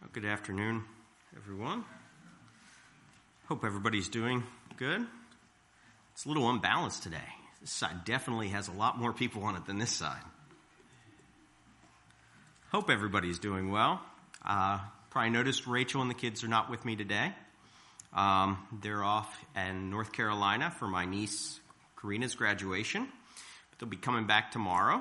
Well, good afternoon, everyone. Hope everybody's doing good. It's a little unbalanced today. This side definitely has a lot more people on it than this side. Hope everybody's doing well. Probably noticed Rachel and the kids are not with me today. They're off in North Carolina for my niece Karina's graduation, but they'll be coming back tomorrow.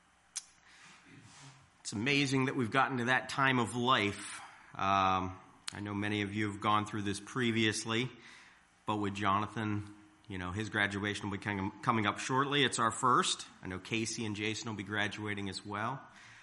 It's amazing that we've gotten to that time of life. I know many of you have gone through this previously, but with Jonathan, his graduation will be coming up shortly. It's our first. I know Casey and Jason will be graduating as well.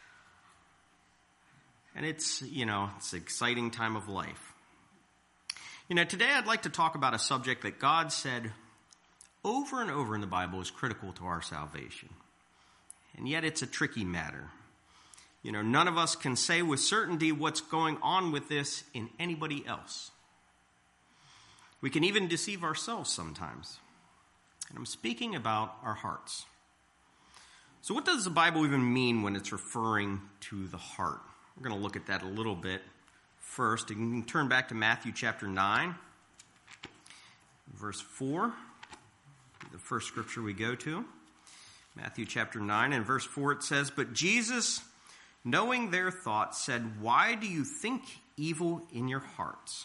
And it's an exciting time of life. Today I'd like to talk about a subject that God said over and over in the Bible is critical to our salvation. And yet it's a tricky matter. None of us can say with certainty what's going on with this in anybody else. We can even deceive ourselves sometimes. And I'm speaking about our hearts. So what does the Bible even mean when it's referring to the heart? We're going to look at that a little bit first. You can turn back to Matthew chapter 9, verse 4, the first scripture we go to. Matthew chapter 9 and verse 4, it says, "But Jesus, knowing their thoughts, said, 'Why do you think evil in your hearts?'"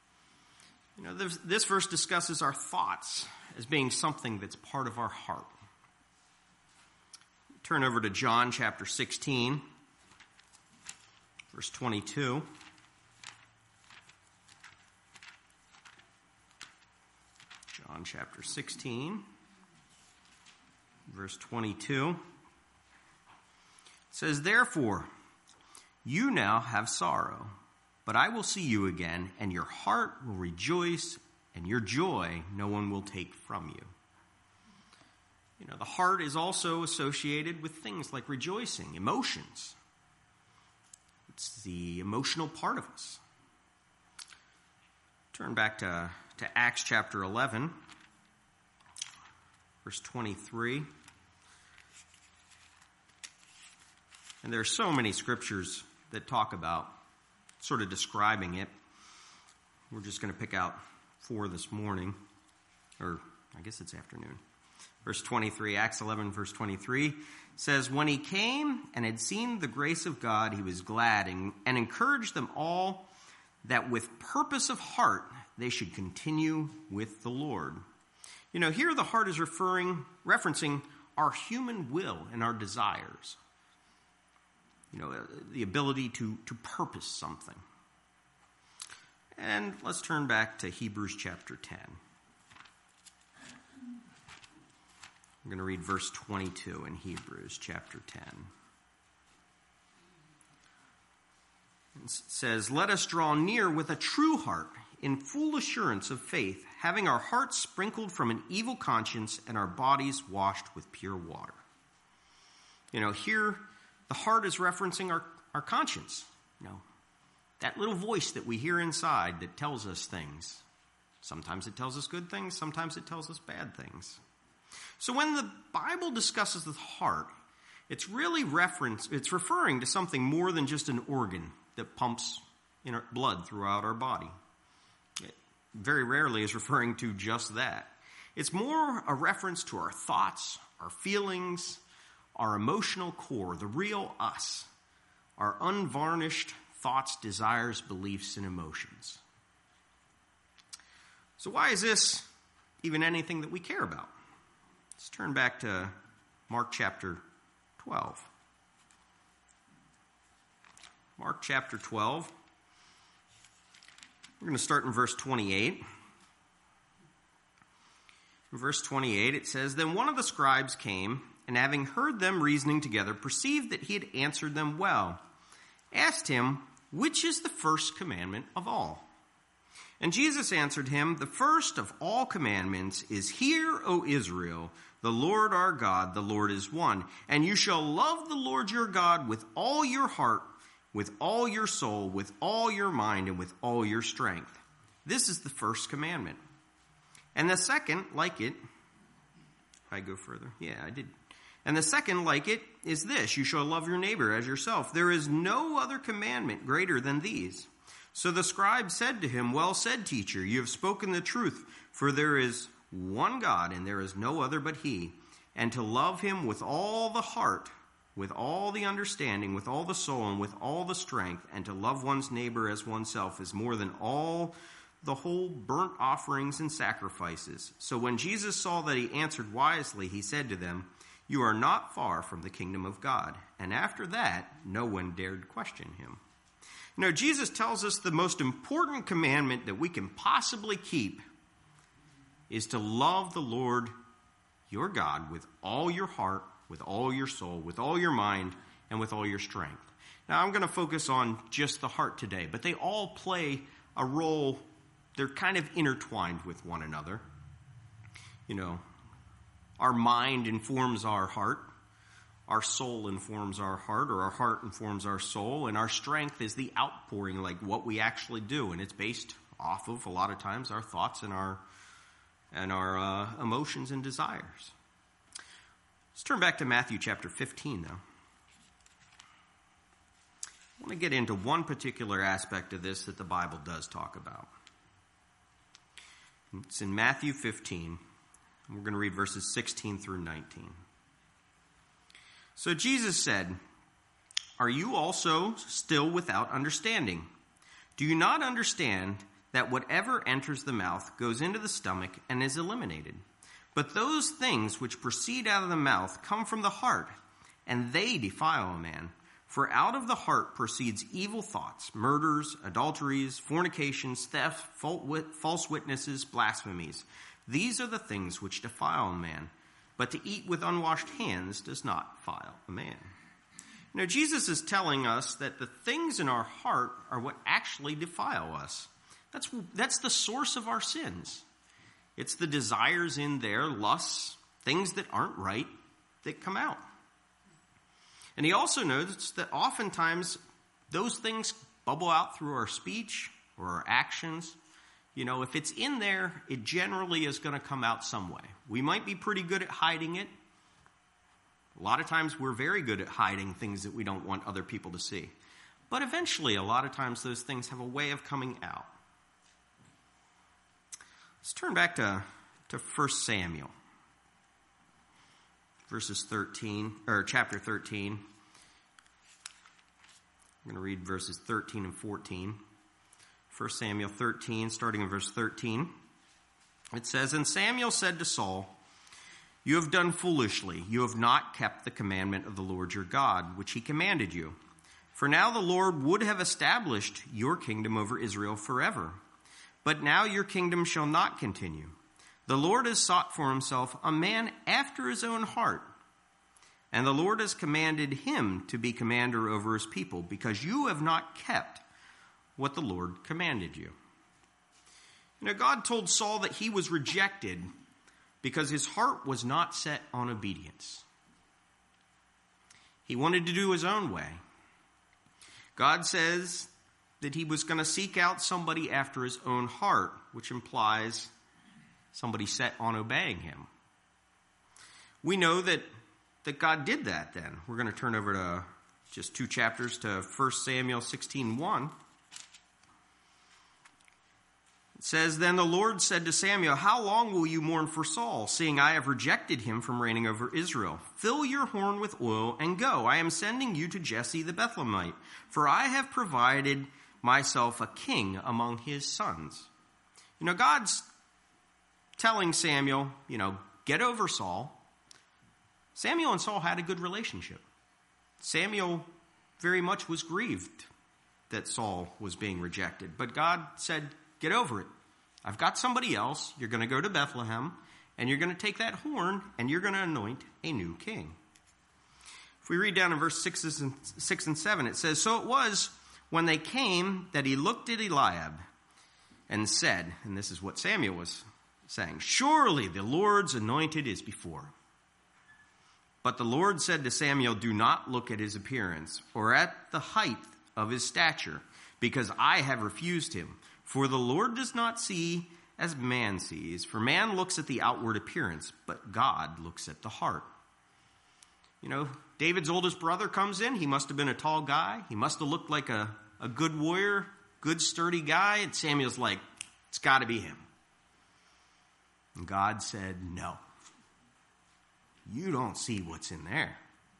This verse discusses our thoughts as being something that's part of our heart. Turn over to John chapter 16, verse 22. John chapter 16, verse 22. It says, "Therefore, you now have sorrow, but I will see you again, and your heart will rejoice, and your joy no one will take from you." The heart is also associated with things like rejoicing, emotions. It's the emotional part of us. Turn back to Acts chapter 11, verse 23. And there are so many scriptures that talk about sort of describing it. We're just going to pick out 4 this morning, or I guess it's afternoon. Verse 23, Acts 11, verse 23 says, "When he came and had seen the grace of God, he was glad and encouraged them all that with purpose of heart they should continue with the Lord." Here the heart is referencing our human will and our desires. The ability to purpose something. And let's turn back to Hebrews chapter 10. I'm going to read verse 22 in Hebrews chapter 10. It says, "Let us draw near with a true heart in full assurance of faith, having our hearts sprinkled from an evil conscience and our bodies washed with pure water." Here the heart is referencing our conscience. That little voice that we hear inside that tells us things. Sometimes it tells us good things, sometimes it tells us bad things. So when the Bible discusses the heart, it's referring to something more than just an organ that pumps blood throughout our body. It very rarely is referring to just that. It's more a reference to our thoughts, our feelings, our emotional core, the real us, our unvarnished thoughts, desires, beliefs, and emotions. So why is this even anything that we care about? Let's turn back to Mark chapter 12. Mark chapter 12. We're going to start in verse 28. In verse 28, it says, "Then one of the scribes came, and having heard them reasoning together, perceived that he had answered them well, asked him, 'Which is the first commandment of all?' And Jesus answered him, 'The first of all commandments is, Hear, O Israel, the Lord our God, the Lord is one. And you shall love the Lord your God with all your heart, with all your soul, with all your mind, and with all your strength. This is the first commandment. And the second, like it,'" I go further? Yeah, I did. "And the second, like it, is this, you shall love your neighbor as yourself. There is no other commandment greater than these. So the scribe said to him, "Well said, teacher, you have spoken the truth, for there is one God, and there is no other but he. And to love him with all the heart, with all the understanding, with all the soul, and with all the strength, and to love one's neighbor as oneself is more than all the whole burnt offerings and sacrifices." So when Jesus saw that he answered wisely, he said to them, "You are not far from the kingdom of God." And after that, no one dared question him. Jesus tells us the most important commandment that we can possibly keep is to love the Lord your God with all your heart, with all your soul, with all your mind, and with all your strength. Now, I'm going to focus on just the heart today, but they all play a role. They're kind of intertwined with one another. Our mind informs our heart. Our soul informs our heart, or our heart informs our soul, and our strength is the outpouring, like what we actually do, and it's based off of, a lot of times, our thoughts and our emotions and desires. Let's turn back to Matthew chapter 15, though. I want to get into one particular aspect of this that the Bible does talk about. It's in Matthew 15. We're going to read verses 16 through 19. So Jesus said, "Are you also still without understanding? Do you not understand that whatever enters the mouth goes into the stomach and is eliminated? But those things which proceed out of the mouth come from the heart, and they defile a man. For out of the heart proceeds evil thoughts, murders, adulteries, fornications, theft, false witnesses, blasphemies. These are the things which defile a man. But to eat with unwashed hands does not defile a man." Jesus is telling us that the things in our heart are what actually defile us. That's the source of our sins. It's the desires in there, lusts, things that aren't right, that come out. And he also notes that oftentimes those things bubble out through our speech or our actions. If it's in there, it generally is going to come out some way. We might be pretty good at hiding it. A lot of times we're very good at hiding things that we don't want other people to see. But eventually, a lot of times those things have a way of coming out. Let's turn back to 1 Samuel. Chapter 13. I'm going to read verses 13 and 14. 1 Samuel 13, starting in verse 13. It says, "And Samuel said to Saul, 'You have done foolishly. You have not kept the commandment of the Lord your God, which he commanded you. For now the Lord would have established your kingdom over Israel forever. But now your kingdom shall not continue. The Lord has sought for himself a man after his own heart. And the Lord has commanded him to be commander over his people, because you have not kept what the Lord commanded you.'" God told Saul that he was rejected because his heart was not set on obedience. He wanted to do his own way. God says that he was going to seek out somebody after his own heart, which implies somebody set on obeying him. We know that God did that then. We're going to turn over to just 2 chapters to 1 Samuel 16:1. It says, "Then the Lord said to Samuel, 'How long will you mourn for Saul, seeing I have rejected him from reigning over Israel? Fill your horn with oil and go. I am sending you to Jesse the Bethlehemite, for I have provided myself a king among his sons.'" God's telling Samuel, get over Saul. Samuel and Saul had a good relationship. Samuel very much was grieved that Saul was being rejected, but God said, get over it. I've got somebody else. You're going to go to Bethlehem, and you're going to take that horn, and you're going to anoint a new king. If we read down in verse 6 and 7, it says, "So it was when they came that he looked at Eliab and said," and this is what Samuel was saying, "Surely the Lord's anointed is before." But the Lord said to Samuel, "Do not look at his appearance or at the height of his stature, because I have refused him. For the Lord does not see as man sees, for man looks at the outward appearance, but God looks at the heart." David's oldest brother comes in. He must have been a tall guy. He must have looked like a good warrior. good, sturdy guy. And Samuel's like, it's got to be him. And God said, no. You don't see what's in there.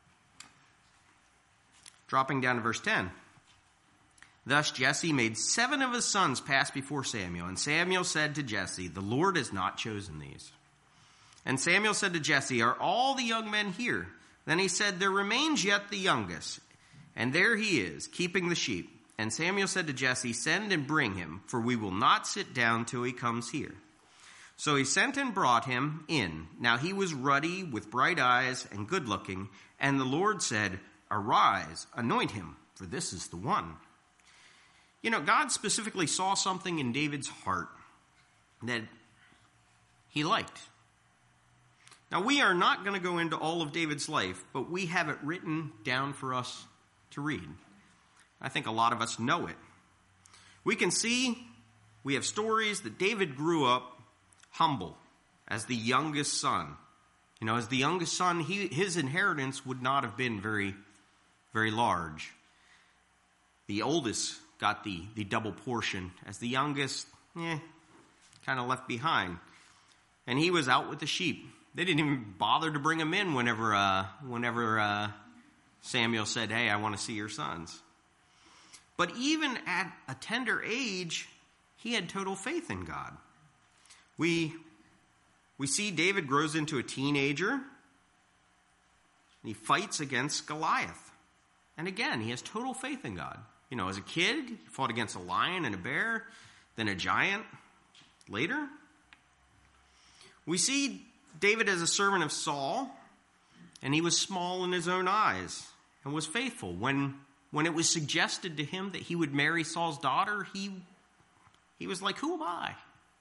Dropping down to verse 10. Thus Jesse made 7 of his sons pass before Samuel. And Samuel said to Jesse, the Lord has not chosen these. And Samuel said to Jesse, are all the young men here? Then he said, there remains yet the youngest. And there he is, keeping the sheep. And Samuel said to Jesse, send and bring him, for we will not sit down till he comes here. So he sent and brought him in. Now he was ruddy, with bright eyes, and good-looking. And the Lord said, arise, anoint him, for this is the one. You know, God specifically saw something in David's heart that he liked. Now, we are not going to go into all of David's life, but we have it written down for us to read. I think a lot of us know it. We can see, we have stories that David grew up humble as the youngest son. You know, as the youngest son, his inheritance would not have been very, very large. The oldest got the double portion. As the youngest, kind of left behind. And he was out with the sheep. They didn't even bother to bring him in whenever Samuel said, hey, I want to see your sons. But even at a tender age, he had total faith in God. We see David grows into a teenager, and he fights against Goliath. And again, he has total faith in God. You know, as a kid, he fought against a lion and a bear, then a giant later. We see David as a servant of Saul, and he was small in his own eyes and was faithful. When it was suggested to him that he would marry Saul's daughter, he was like, who am I?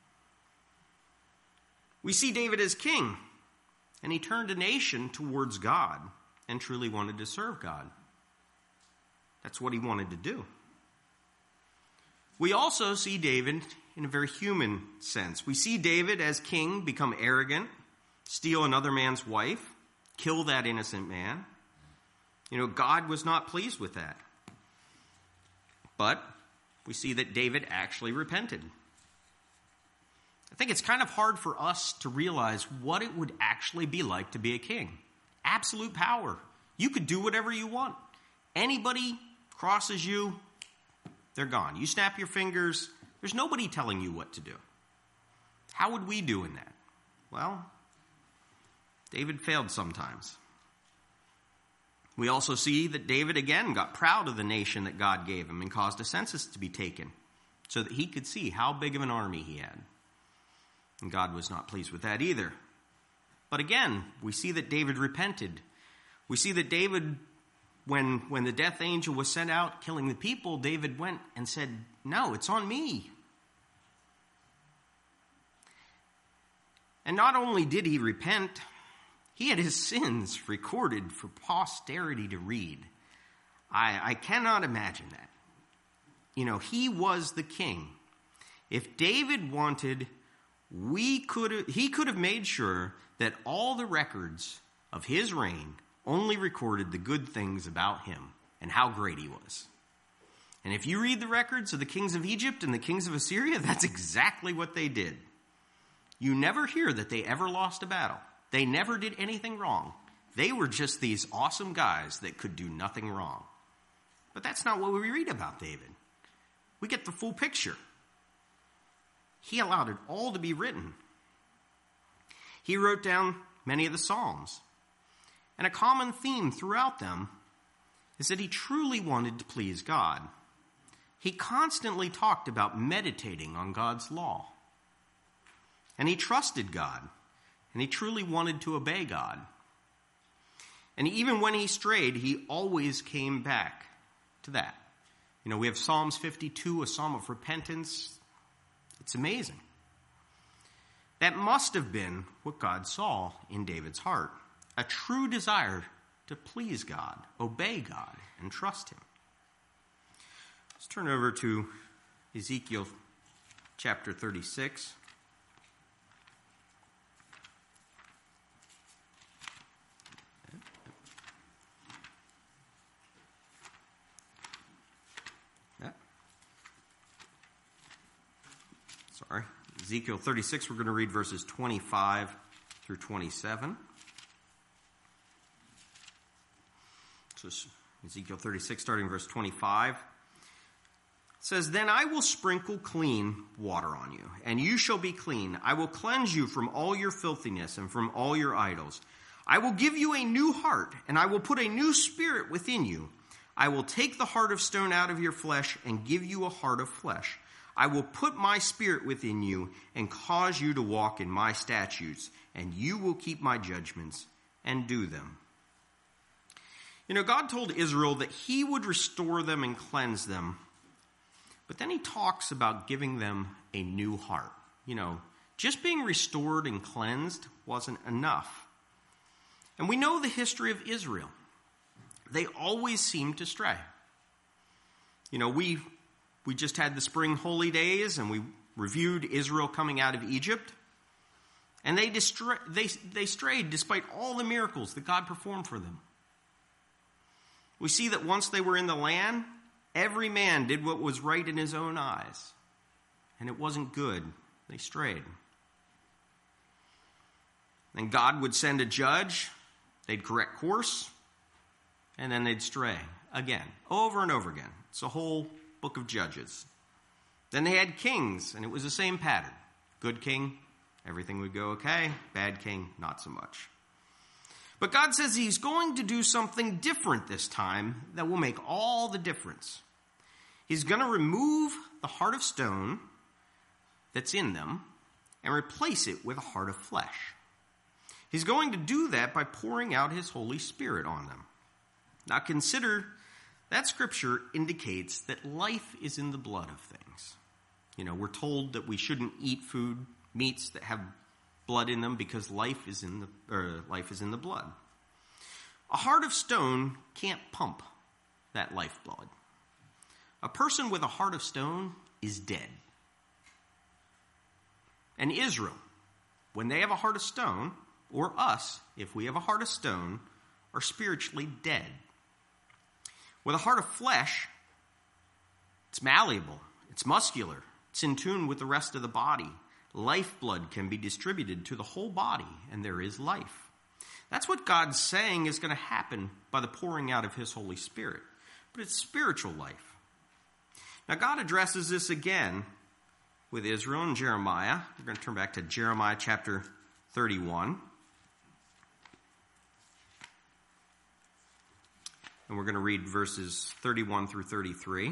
We see David as king, and he turned a nation towards God and truly wanted to serve God. That's what he wanted to do. We also see David in a very human sense. We see David as king become arrogant, steal another man's wife, kill that innocent man. You know, God was not pleased with that. But we see that David actually repented. I think it's kind of hard for us to realize what it would actually be like to be a king. Absolute power. You could do whatever you want. Anybody crosses you, they're gone. You snap your fingers, there's nobody telling you what to do. How would we do in that? Well, David failed sometimes. We also see that David again got proud of the nation that God gave him and caused a census to be taken so that he could see how big of an army he had. And God was not pleased with that either. But again, we see that David repented. We see that David, when the death angel was sent out killing the people, David went and said, no, it's on me. And not only did he repent, he had his sins recorded for posterity to read. I cannot imagine that. You know, he was the king. If David wanted, he could have made sure that all the records of his reign only recorded the good things about him and how great he was. And if you read the records of the kings of Egypt and the kings of Assyria, that's exactly what they did. You never hear that they ever lost a battle. They never did anything wrong. They were just these awesome guys that could do nothing wrong. But that's not what we read about David. We get the full picture. He allowed it all to be written. He wrote down many of the Psalms. And a common theme throughout them is that he truly wanted to please God. He constantly talked about meditating on God's law. And he trusted God. And he truly wanted to obey God. And even when he strayed, he always came back to that. You know, we have Psalms 52, a psalm of repentance. It's amazing. That must have been what God saw in David's heart. A true desire to please God, obey God, and trust him. Let's turn over to Ezekiel chapter 36. Ezekiel 36, we're going to read verses 25 through 27. So Ezekiel 36, starting verse 25. It says, "Then I will sprinkle clean water on you, and you shall be clean. I will cleanse you from all your filthiness and from all your idols. I will give you a new heart, and I will put a new spirit within you. I will take the heart of stone out of your flesh and give you a heart of flesh. I will put my spirit within you and cause you to walk in my statutes, and you will keep my judgments and do them." You know, God told Israel that he would restore them and cleanse them. But then he talks about giving them a new heart. You know, just being restored and cleansed wasn't enough. And we know the history of Israel. They always seem to stray. You know, we just had the spring holy days, and we reviewed Israel coming out of Egypt. And they strayed despite all the miracles that God performed for them. We see that once they were in the land, every man did what was right in his own eyes. And it wasn't good. They strayed. Then God would send a judge. They'd correct course. And then they'd stray again, over and over again. It's a whole book of Judges. Then they had kings, and it was the same pattern. Good king, everything would go okay. Bad king, not so much. But God says he's going to do something different this time that will make all the difference. He's going to remove the heart of stone that's in them and replace it with a heart of flesh. He's going to do that by pouring out his Holy Spirit on them. Now consider that scripture indicates that life is in the blood of things. You know, we're told that we shouldn't eat meats that have blood in them because life is in the blood. A heart of stone can't pump that lifeblood. A person with a heart of stone is dead. And Israel, when they have a heart of stone, or us, if we have a heart of stone, are spiritually dead. With a heart of flesh, it's malleable, it's muscular, it's in tune with the rest of the body. Lifeblood can be distributed to the whole body, and there is life. That's what God's saying is going to happen by the pouring out of his Holy Spirit. But it's spiritual life. Now God addresses this again with Israel and Jeremiah. We're going to turn back to Jeremiah chapter 31. And we're going to read verses 31 through 33.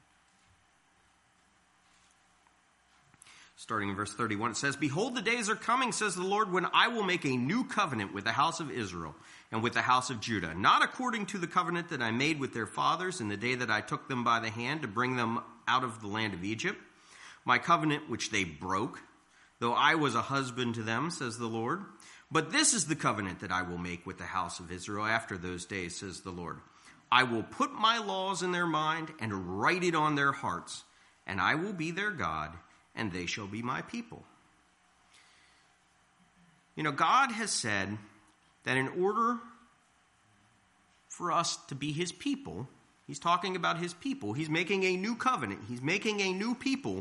Starting in verse 31, it says, "Behold, the days are coming, says the Lord, when I will make a new covenant with the house of Israel and with the house of Judah, not according to the covenant that I made with their fathers in the day that I took them by the hand to bring them out of the land of Egypt, my covenant which they broke, though I was a husband to them, says the Lord. But this is the covenant that I will make with the house of Israel after those days, says the Lord. I will put my laws in their mind and write it on their hearts, and I will be their God, and they shall be my people." You know, God has said that in order for us to be his people, he's talking about his people, he's making a new covenant, he's making a new people.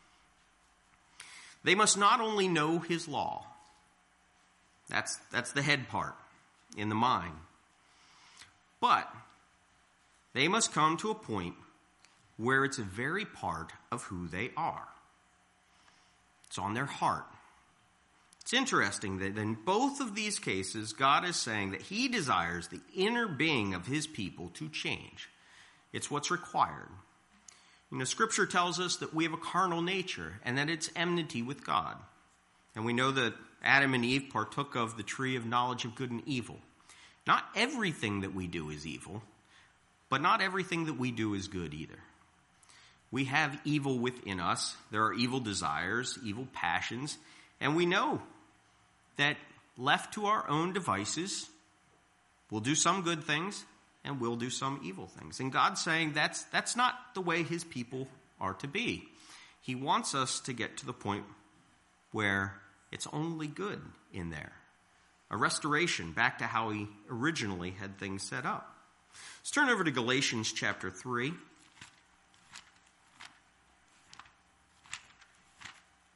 They must not only know his law, that's the head part in the mind, but they must come to a point where it's a very part of who they are. It's on their heart. It's interesting that in both of these cases, God is saying that he desires the inner being of his people to change. It's what's required. You know, Scripture tells us that we have a carnal nature and that it's enmity with God. And we know that Adam and Eve partook of the tree of knowledge of good and evil. Not everything that we do is evil, but not everything that we do is good either. We have evil within us. There are evil desires, evil passions, and we know that left to our own devices, we'll do some good things and we'll do some evil things. And God's saying that's not the way his people are to be. He wants us to get to the point where it's only good in there. A restoration back to how he originally had things set up. Let's turn over to Galatians chapter 3.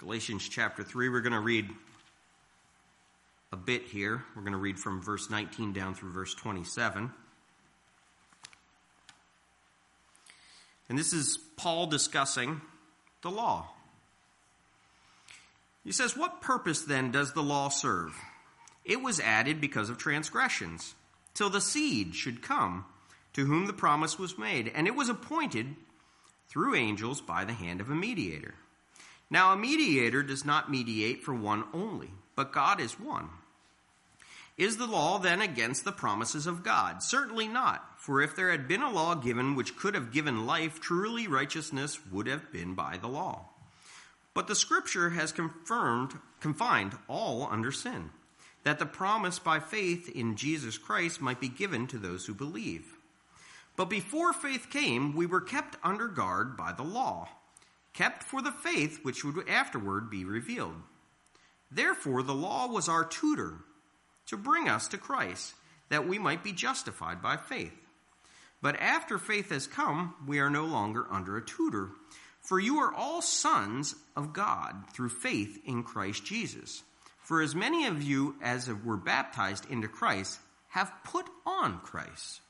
Galatians chapter 3, we're going to read a bit here. We're going to read from verse 19 down through verse 27. And this is Paul discussing the law. He says, "What purpose then does the law serve? It was added because of transgressions, till the seed should come, to whom the promise was made, and it was appointed through angels by the hand of a mediator. Now a mediator does not mediate for one only, but God is one. Is the law then against the promises of God? Certainly not. For if there had been a law given which could have given life, truly righteousness would have been by the law. But the Scripture has confined all under sin, that the promise by faith in Jesus Christ might be given to those who believe. But before faith came, we were kept under guard by the law, kept for the faith which would afterward be revealed. Therefore the law was our tutor to bring us to Christ, that we might be justified by faith. But after faith has come, we are no longer under a tutor. For you are all sons of God through faith in Christ Jesus. For as many of you as were baptized into Christ have put on Christ."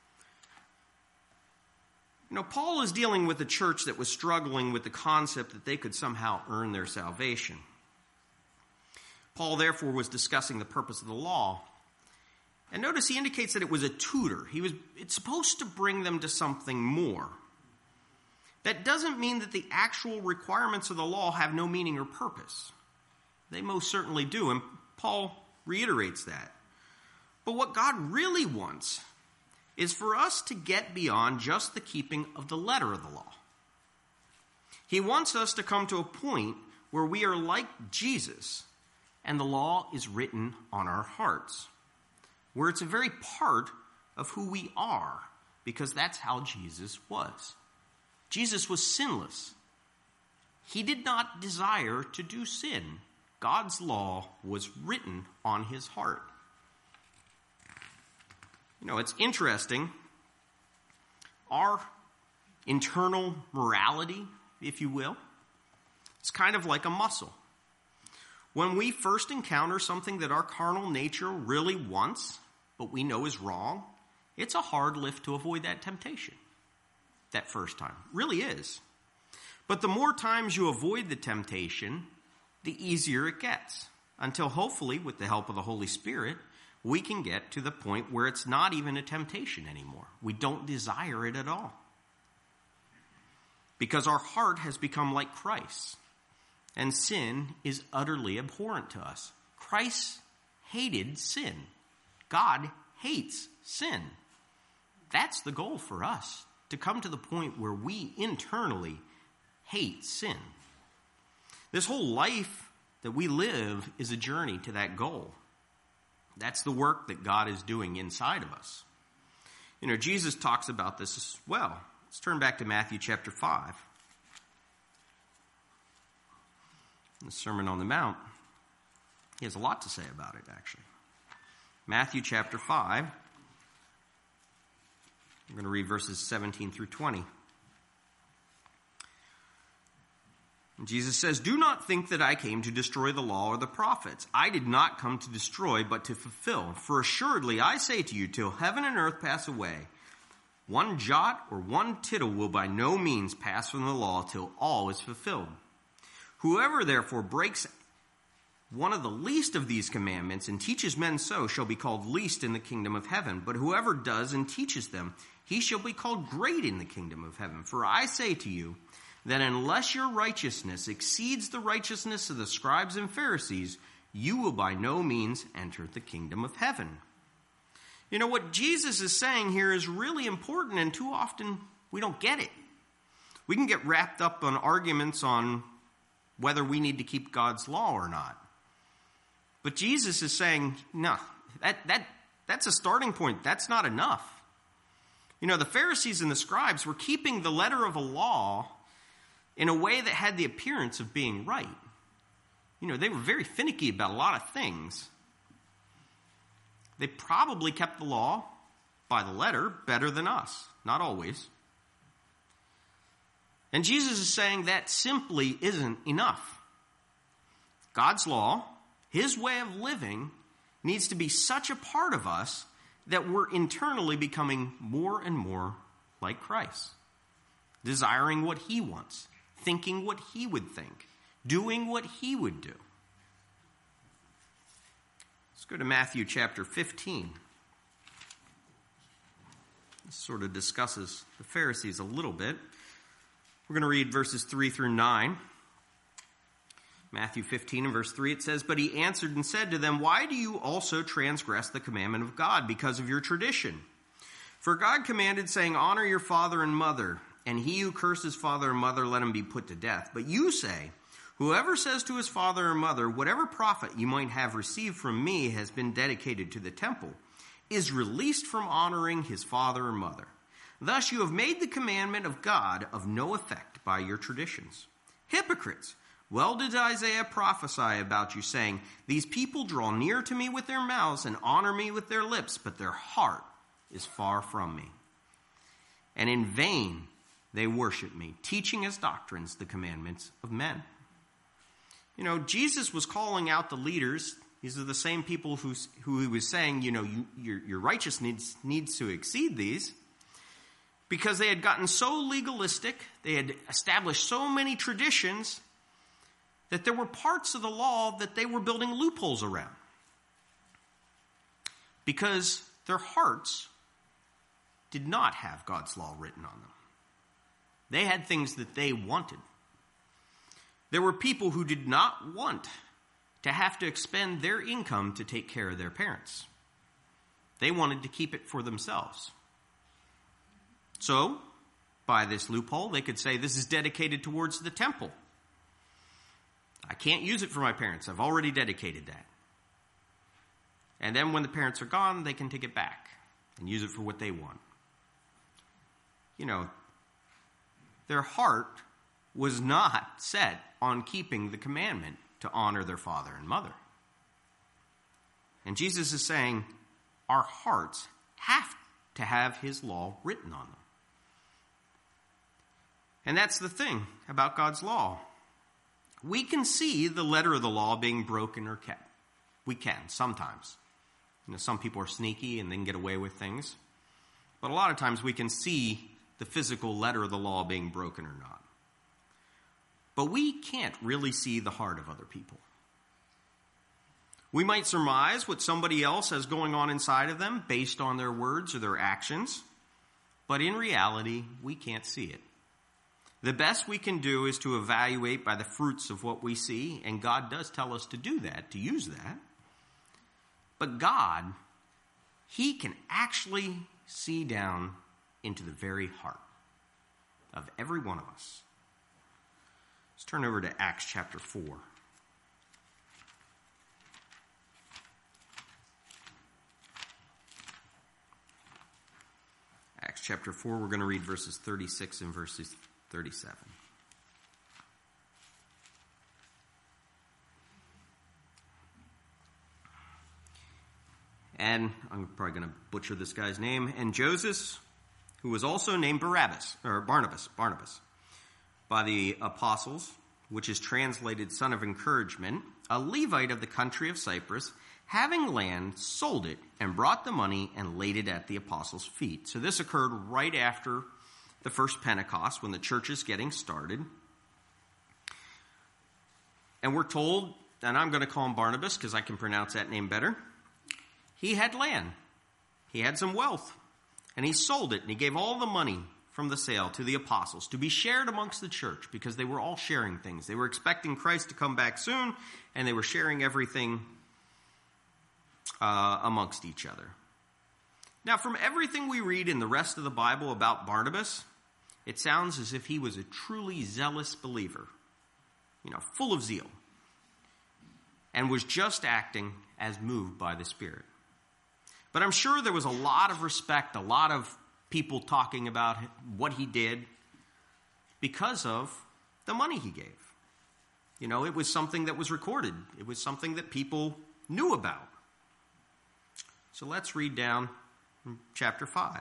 Paul is dealing with a church that was struggling with the concept that they could somehow earn their salvation. Paul, therefore, was discussing the purpose of the law. And notice he indicates that it was a tutor. It's supposed to bring them to something more. That doesn't mean that the actual requirements of the law have no meaning or purpose. They most certainly do, and Paul reiterates that. But what God really wants is for us to get beyond just the keeping of the letter of the law. He wants us to come to a point where we are like Jesus, and the law is written on our hearts, where it's a very part of who we are, because that's how Jesus was. Jesus was sinless. He did not desire to do sin. God's law was written on his heart. It's interesting. Our internal morality, if you will, it's kind of like a muscle. When we first encounter something that our carnal nature really wants, but we know is wrong, it's a hard lift to avoid that temptation that first time. It really is. But the more times you avoid the temptation, the easier it gets, until hopefully, with the help of the Holy Spirit, we can get to the point where it's not even a temptation anymore. We don't desire it at all. Because our heart has become like Christ, and sin is utterly abhorrent to us. Christ hated sin. God hates sin. That's the goal for us, to come to the point where we internally hate sin. This whole life that we live is a journey to that goal. That's the work that God is doing inside of us. Jesus talks about this as well. Let's turn back to Matthew chapter 5. The Sermon on the Mount. He has a lot to say about it, actually. Matthew chapter 5. I'm going to read verses 17 through 20. Jesus says, "Do not think that I came to destroy the law or the prophets. I did not come to destroy, but to fulfill. For assuredly I say to you, till heaven and earth pass away, one jot or one tittle will by no means pass from the law till all is fulfilled. Whoever therefore breaks one of the least of these commandments and teaches men so shall be called least in the kingdom of heaven. But whoever does and teaches them, he shall be called great in the kingdom of heaven. For I say to you, that unless your righteousness exceeds the righteousness of the scribes and Pharisees, you will by no means enter the kingdom of heaven." What Jesus is saying here is really important, and too often we don't get it. We can get wrapped up on arguments on whether we need to keep God's law or not. But Jesus is saying, no, that's a starting point. That's not enough. The Pharisees and the scribes were keeping the letter of a law in a way that had the appearance of being right. They were very finicky about a lot of things. They probably kept the law by the letter better than us. Not always. And Jesus is saying that simply isn't enough. God's law, his way of living, needs to be such a part of us that we're internally becoming more and more like Christ, desiring what he wants, thinking what he would think, doing what he would do. Let's go to Matthew chapter 15. This sort of discusses the Pharisees a little bit. We're going to read verses 3 through 9. Matthew 15 and verse 3, it says, "But he answered and said to them, 'Why do you also transgress the commandment of God because of your tradition? For God commanded, saying, Honor your father and mother, and he who curses father and mother, let him be put to death. But you say, Whoever says to his father or mother, Whatever profit you might have received from me has been dedicated to the temple, is released from honoring his father or mother. Thus you have made the commandment of God of no effect by your traditions. Hypocrites! Well did Isaiah prophesy about you, saying, These people draw near to me with their mouths and honor me with their lips, but their heart is far from me. And in vain they worship me, teaching as doctrines the commandments of men.'" You know, Jesus was calling out the leaders. These are the same people who he was saying, your righteousness needs to exceed these, because they had gotten so legalistic, they had established so many traditions, that there were parts of the law that they were building loopholes around. Because their hearts did not have God's law written on them. They had things that they wanted. There were people who did not want to have to expend their income to take care of their parents. They wanted to keep it for themselves. So, by this loophole, they could say, this is dedicated towards the temple. I can't use it for my parents. I've already dedicated that. And then when the parents are gone, they can take it back and use it for what they want. You know, their heart was not set on keeping the commandment to honor their father and mother. And Jesus is saying our hearts have to have his law written on them. And that's the thing about God's law. We can see the letter of the law being broken or kept. We can, sometimes. Some people are sneaky and they can get away with things. But a lot of times we can see the physical letter of the law being broken or not. But we can't really see the heart of other people. We might surmise what somebody else has going on inside of them based on their words or their actions. But in reality, we can't see it. The best we can do is to evaluate by the fruits of what we see, and God does tell us to do that, to use that. But God, he can actually see down into the very heart of every one of us. Let's turn over to Acts chapter 4. Acts chapter 4, we're going to read verses 36 and verses 37. And I'm probably going to butcher this guy's name. And Joseph, who was also named Barnabas, by the apostles, which is translated son of encouragement, a Levite of the country of Cyprus, having land, sold it and brought the money and laid it at the apostles' feet. So this occurred right after the first Pentecost, when the church is getting started. And we're told, and I'm going to call him Barnabas because I can pronounce that name better. He had land. He had some wealth. And he sold it, and he gave all the money from the sale to the apostles to be shared amongst the church, because they were all sharing things. They were expecting Christ to come back soon, and they were sharing everything amongst each other. Now, from everything we read in the rest of the Bible about Barnabas, it sounds as if he was a truly zealous believer, full of zeal, and was just acting as moved by the Spirit. But I'm sure there was a lot of respect, a lot of people talking about what he did because of the money he gave. It was something that was recorded. It was something that people knew about. So let's read down from chapter 5.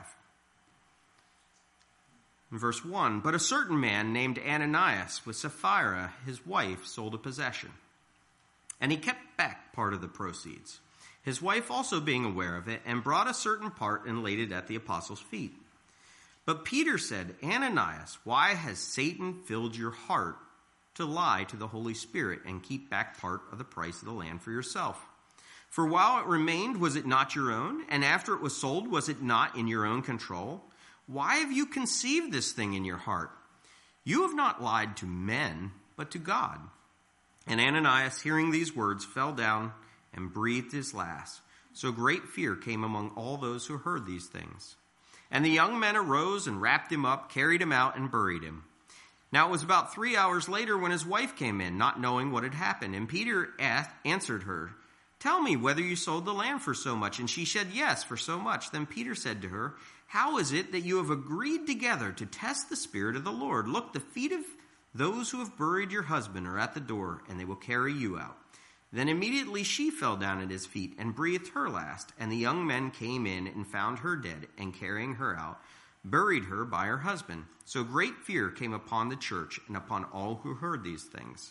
In verse 1, "But a certain man named Ananias with Sapphira, his wife, sold a possession. and he kept back part of the proceeds. His wife also being aware of it, and brought a certain part and laid it at the apostles' feet. But Peter said, Ananias, why has Satan filled your heart to lie to the Holy Spirit and keep back part of the price of the land for yourself? For while it remained, was it not your own? And after it was sold, was it not in your own control? Why have you conceived this thing in your heart? You have not lied to men, but to God. And Ananias, hearing these words, fell down and breathed his last. So great fear came among all those who heard these things. And the young men arose and wrapped him up, carried him out, and buried him. Now it was about 3 hours later when his wife came in, not knowing what had happened. And Peter answered her, Tell me whether you sold the land for so much. And she said, Yes, for so much. Then Peter said to her, How is it that you have agreed together to test the Spirit of the Lord? Look, the feet of those who have buried your husband are at the door, and they will carry you out. Then immediately she fell down at his feet and breathed her last. And the young men came in and found her dead, and carrying her out, buried her by her husband. So great fear came upon the church and upon all who heard these things.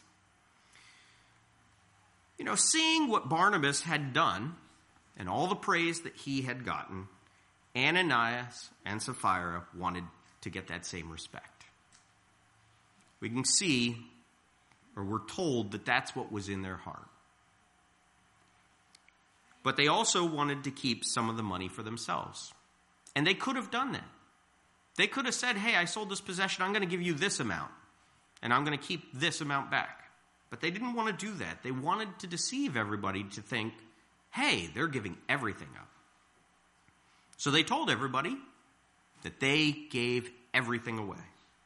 Seeing what Barnabas had done and all the praise that he had gotten, Ananias and Sapphira wanted to get that same respect. We can see, or we're told, that that's what was in their heart. But they also wanted to keep some of the money for themselves. And they could have done that. They could have said, hey, I sold this possession, I'm going to give you this amount, and I'm going to keep this amount back. But they didn't want to do that. They wanted to deceive everybody to think, hey, they're giving everything up. So they told everybody that they gave everything away.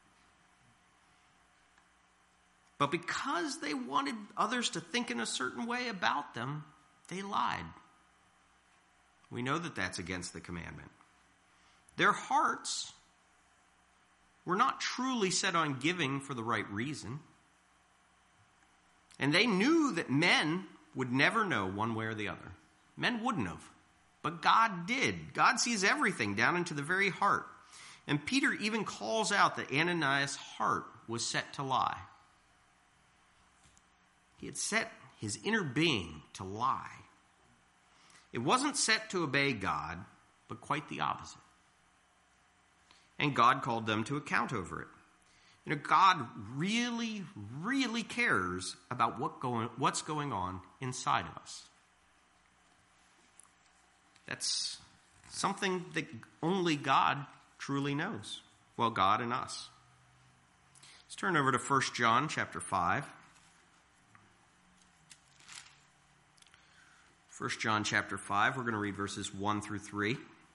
But because they wanted others to think in a certain way about them, they lied. We know that that's against the commandment. Their hearts were not truly set on giving for the right reason. And they knew that men would never know one way or the other. Men wouldn't have. But God did. God sees everything down into the very heart. And Peter even calls out that Ananias' heart was set to lie. He had set his inner being to lie. It wasn't set to obey God, but quite the opposite. And God called them to account over it. God really, really cares about what's going on inside of us. That's something that only God truly knows. Well, God and us. Let's turn over to 1 John chapter 5. 1 John chapter 5, we're going to read verses 1 through 3. It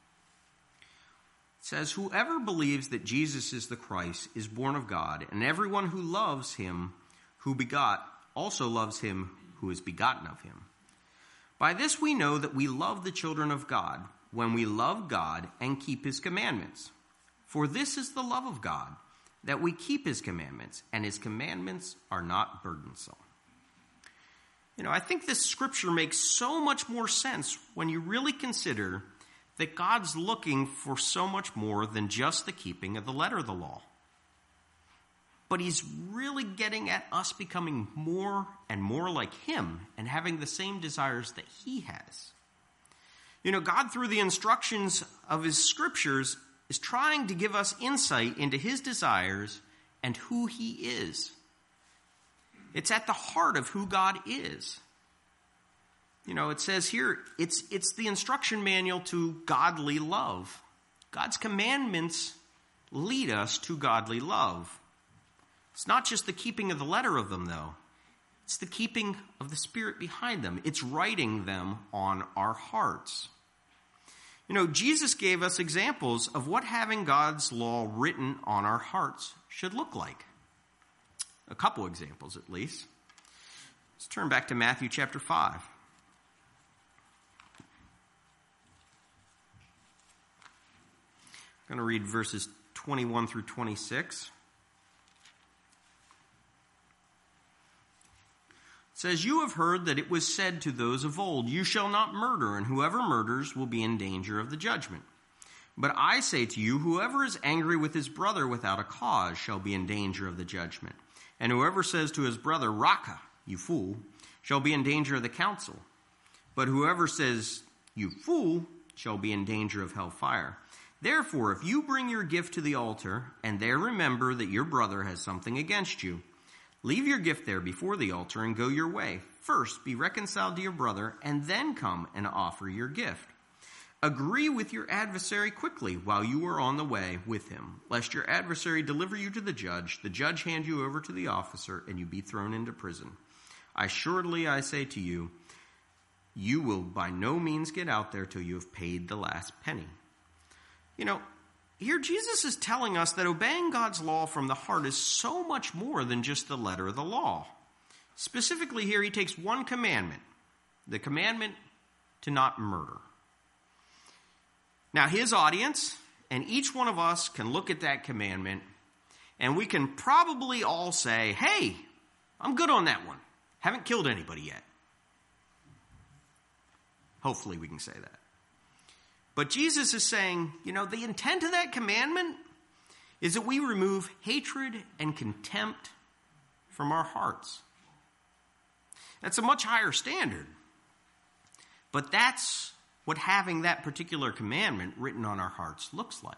says, Whoever believes that Jesus is the Christ is born of God, and everyone who loves him who begot also loves him who is begotten of him. By this we know that we love the children of God, when we love God and keep his commandments. For this is the love of God, that we keep his commandments, and his commandments are not burdensome. I think this scripture makes so much more sense when you really consider that God's looking for so much more than just the keeping of the letter of the law. But he's really getting at us becoming more and more like him and having the same desires that he has. God, through the instructions of his scriptures, is trying to give us insight into his desires and who he is. It's at the heart of who God is. It says here, it's the instruction manual to godly love. God's commandments lead us to godly love. It's not just the keeping of the letter of them, though. It's the keeping of the Spirit behind them. It's writing them on our hearts. Jesus gave us examples of what having God's law written on our hearts should look like. A couple examples, at least. Let's turn back to Matthew chapter 5. I'm going to read verses 21 through 26. It says, You have heard that it was said to those of old, You shall not murder, and whoever murders will be in danger of the judgment. But I say to you, whoever is angry with his brother without a cause shall be in danger of the judgment. And whoever says to his brother, Raka, you fool, shall be in danger of the council. But whoever says, "You fool," shall be in danger of hellfire. Therefore, if you bring your gift to the altar, and there remember that your brother has something against you, leave your gift there before the altar and go your way. First, be reconciled to your brother, and then come and offer your gift. Agree with your adversary quickly while you are on the way with him, lest your adversary deliver you to the judge hand you over to the officer, and you be thrown into prison. Assuredly, I say to you, you will by no means get out there till you have paid the last penny. Here Jesus is telling us that obeying God's law from the heart is so much more than just the letter of the law. Specifically here, he takes one commandment, the commandment to not murder. Now, his audience and each one of us can look at that commandment, and we can probably all say, "Hey, I'm good on that one. Haven't killed anybody yet." Hopefully we can say that. But Jesus is saying, the intent of that commandment is that we remove hatred and contempt from our hearts. That's a much higher standard. But that's what having that particular commandment written on our hearts looks like.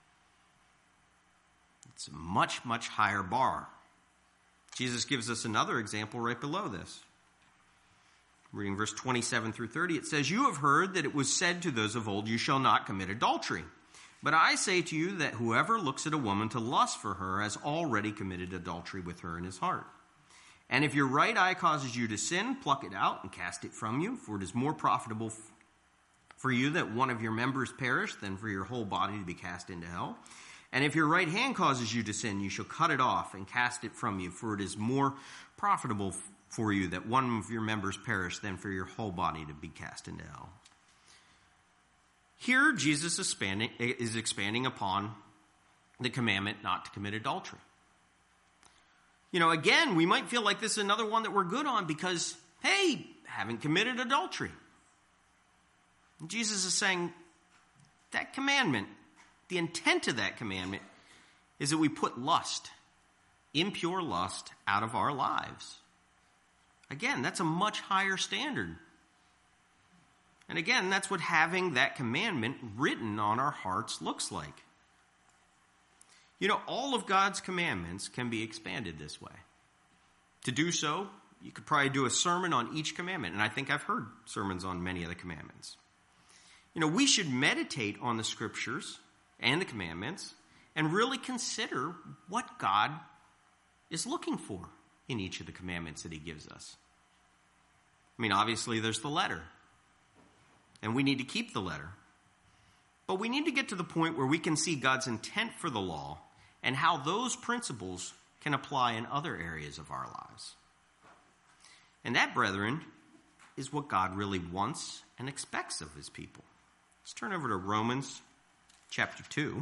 It's a much, much higher bar. Jesus gives us another example right below this. Reading verse 27 through 30, it says, "You have heard that it was said to those of old, 'You shall not commit adultery.' But I say to you that whoever looks at a woman to lust for her has already committed adultery with her in his heart. And if your right eye causes you to sin, pluck it out and cast it from you, for it is more profitable for you that one of your members perish than for your whole body to be cast into hell. And if your right hand causes you to sin, you shall cut it off and cast it from you, for it is more profitable for you that one of your members perish than for your whole body to be cast into hell." Here, Jesus is expanding upon the commandment not to commit adultery. Again, we might feel like this is another one that we're good on because, hey, haven't committed adultery. And Jesus is saying that commandment, the intent of that commandment is that we put lust, impure lust, out of our lives. Again, that's a much higher standard. And again, that's what having that commandment written on our hearts looks like. All of God's commandments can be expanded this way. To do so, you could probably do a sermon on each commandment, and I think I've heard sermons on many of the commandments. We should meditate on the scriptures and the commandments and really consider what God is looking for in each of the commandments that he gives us. Obviously there's the letter, and we need to keep the letter. But we need to get to the point where we can see God's intent for the law and how those principles can apply in other areas of our lives. And that, brethren, is what God really wants and expects of his people. Let's turn over to Romans chapter 2.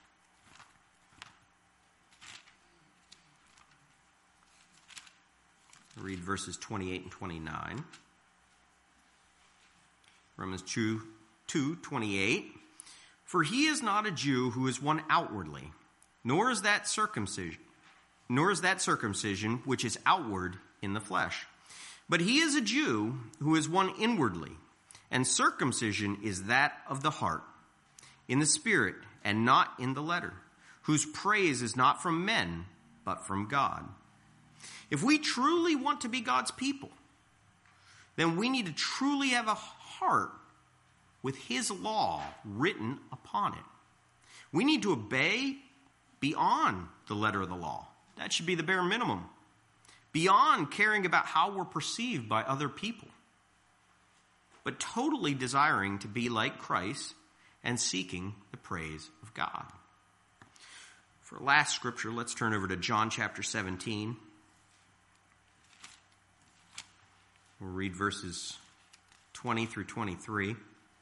Read verses 28 and 29. Romans 2:28. "For he is not a Jew who is one outwardly, nor is that circumcision which is outward in the flesh. But he is a Jew who is one inwardly, and circumcision is that of the heart, in the spirit and not in the letter, whose praise is not from men, but from God." If we truly want to be God's people, then we need to truly have a heart with his law written upon it. We need to obey beyond the letter of the law. That should be the bare minimum. Beyond caring about how we're perceived by other people, but totally desiring to be like Christ and seeking the praise of God. For last scripture, let's turn over to John chapter 17. We'll read verses 20 through 23.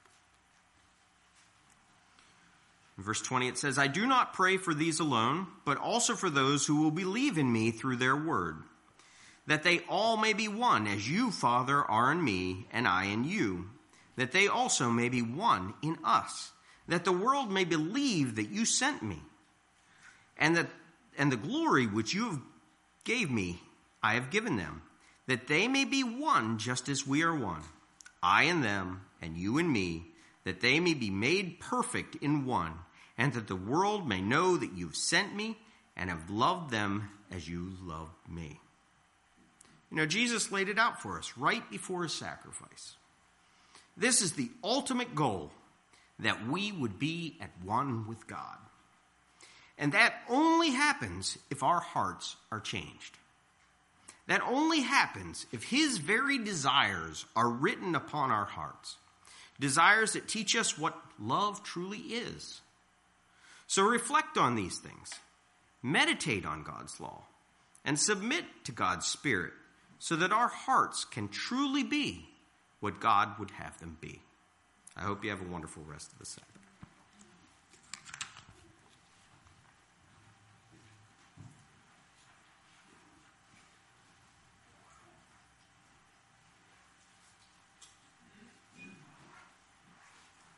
In verse 20 it says, "I do not pray for these alone, but also for those who will believe in me through their word, that they all may be one, as you, Father, are in me, and I in you, that they also may be one in us, that the world may believe that you sent me, and the glory which you gave me I have given them, that they may be one just as we are one, I and them, and you and me, that they may be made perfect in one, and that the world may know that you've sent me and have loved them as you loved me. You know, Jesus laid it out for us right before his sacrifice. This is the ultimate goal, that we would be at one with God. And that only happens if our hearts are changed. That only happens if his very desires are written upon our hearts. Desires that teach us what love truly is. So reflect on these things. Meditate on God's law. And submit to God's Spirit so that our hearts can truly be what God would have them be. I hope you have a wonderful rest of the Sabbath.